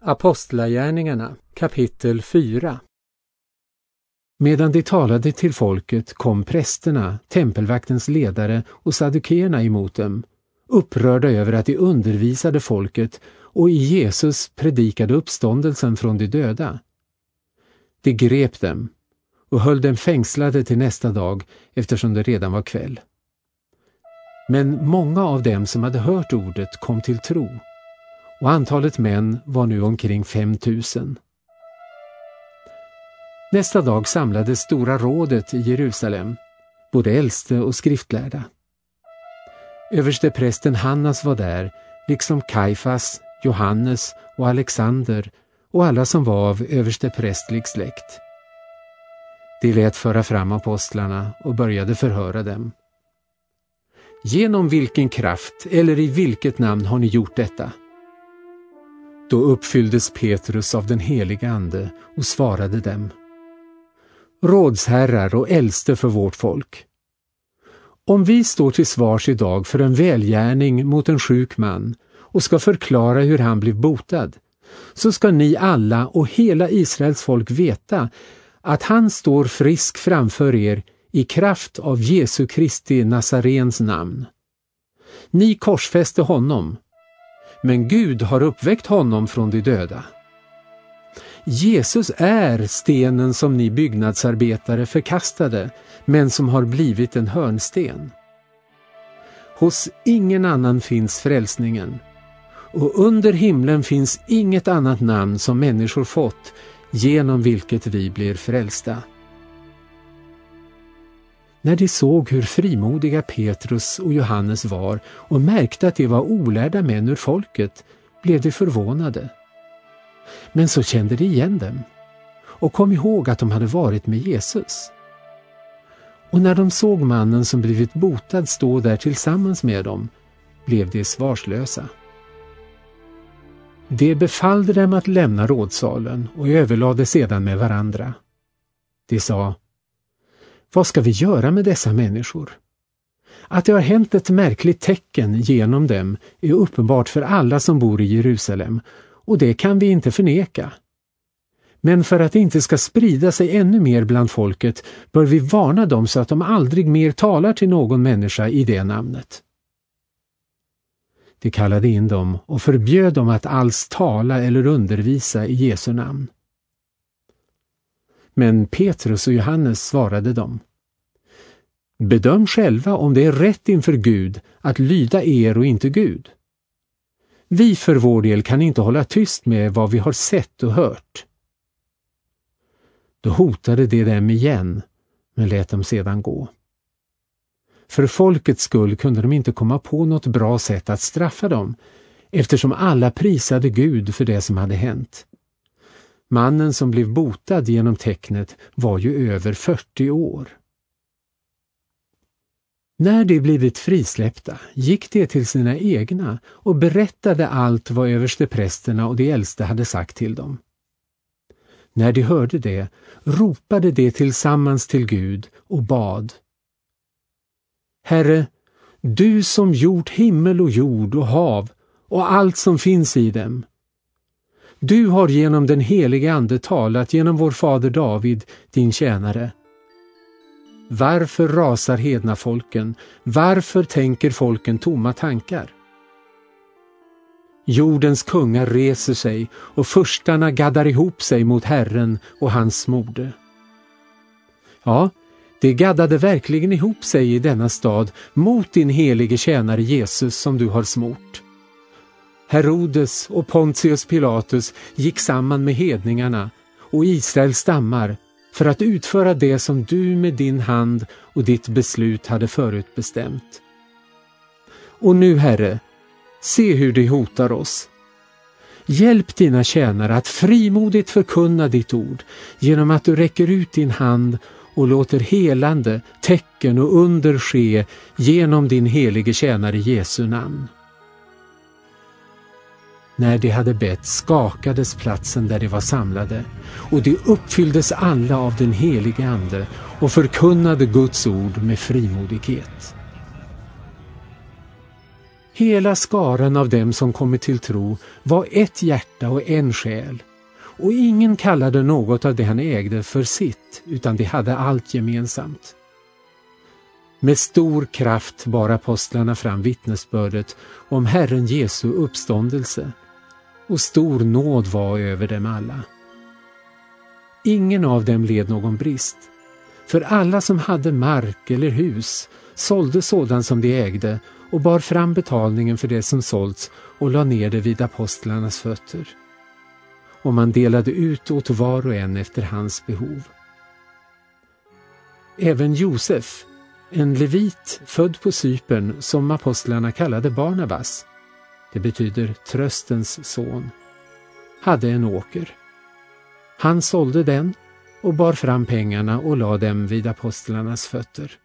Apostlagärningarna, kapitel 4. Medan de talade till folket kom prästerna, tempelvaktens ledare och saddukeerna emot dem, upprörda över att de undervisade folket och i Jesus predikade uppståndelsen från de döda. De grep dem och höll dem fängslade till nästa dag eftersom det redan var kväll. Men många av dem som hade hört ordet kom till tro, och antalet män var nu omkring 5000. Nästa dag samlades stora rådet i Jerusalem, både äldste och skriftlärda. Översteprästen Hannas var där, liksom Kajfas, Johannes och Alexander och alla som var av översteprästlig släkt. De lät föra fram apostlarna och började förhöra dem. Genom vilken kraft eller i vilket namn har ni gjort detta? Då uppfylldes Petrus av den heliga ande och svarade dem: rådsherrar och äldste för vårt folk. Om vi står till svars idag för en välgärning mot en sjuk man och ska förklara hur han blev botad, så ska ni alla och hela Israels folk veta att han står frisk framför er i kraft av Jesu Kristi Nazarens namn. Ni korsfäste honom, men Gud har uppväckt honom från de döda. Jesus är stenen som ni byggnadsarbetare förkastade, men som har blivit en hörnsten. Hos ingen annan finns frälsningen, och under himlen finns inget annat namn som människor fått, genom vilket vi blir frälsta. När de såg hur frimodiga Petrus och Johannes var och märkte att de var olärda män ur folket, blev de förvånade. Men så kände de igen dem och kom ihåg att de hade varit med Jesus. Och när de såg mannen som blivit botad stå där tillsammans med dem, blev de svarslösa. De befallde dem att lämna rådsalen och överlade sedan med varandra. De sa: vad ska vi göra med dessa människor? Att det har hänt ett märkligt tecken genom dem är uppenbart för alla som bor i Jerusalem, och det kan vi inte förneka. Men för att det inte ska sprida sig ännu mer bland folket bör vi varna dem så att de aldrig mer talar till någon människa i det namnet. De kallade in dem och förbjöd dem att alls tala eller undervisa i Jesu namn. Men Petrus och Johannes svarade dem: bedöm själva om det är rätt inför Gud att lyda er och inte Gud. Vi för vår del kan inte hålla tyst med vad vi har sett och hört. Då hotade de dem igen, men lät dem sedan gå. För folkets skull kunde de inte komma på något bra sätt att straffa dem, eftersom alla prisade Gud för det som hade hänt. Mannen som blev botad genom tecknet var ju över 40 år. När de blivit frisläppta gick de till sina egna och berättade allt vad översteprästerna och de äldste hade sagt till dem. När de hörde det ropade de tillsammans till Gud och bad: Herre, du som gjort himmel och jord och hav och allt som finns i dem. Du har genom den helige ande talat genom vår fader David, din tjänare. Varför rasar hedna folken? Varför tänker folken tomma tankar? Jordens kungar reser sig och furstarna gaddar ihop sig mot Herren och hans mode. Ja, det gaddade verkligen ihop sig i denna stad mot din helige tjänare Jesus som du har smort. Herodes och Pontius Pilatus gick samman med hedningarna och Israels stammar för att utföra det som du med din hand och ditt beslut hade förutbestämt. Och nu, Herre, se hur de hotar oss. Hjälp dina tjänare att frimodigt förkunna ditt ord genom att du räcker ut din hand och låter helande, tecken och under ske genom din helige tjänare Jesu namn. När de hade bett skakades platsen där de var samlade, och de uppfylldes alla av den helige ande och förkunnade Guds ord med frimodighet. Hela skaran av dem som kommit till tro var ett hjärta och en själ, och ingen kallade något av det han ägde för sitt, utan de hade allt gemensamt. Med stor kraft bar apostlarna fram vittnesbördet om Herren Jesu uppståndelse, och stor nåd var över dem alla. Ingen av dem led någon brist, för alla som hade mark eller hus sålde sådant som de ägde och bar fram betalningen för det som sålts och la ner det vid apostlarnas fötter. Och man delade ut åt var och en efter hans behov. Även Josef, en levit född på Cypern som apostlarna kallade Barnabas, det betyder tröstens son, hade en åker. Han sålde den och bar fram pengarna och la dem vid apostlarnas fötter.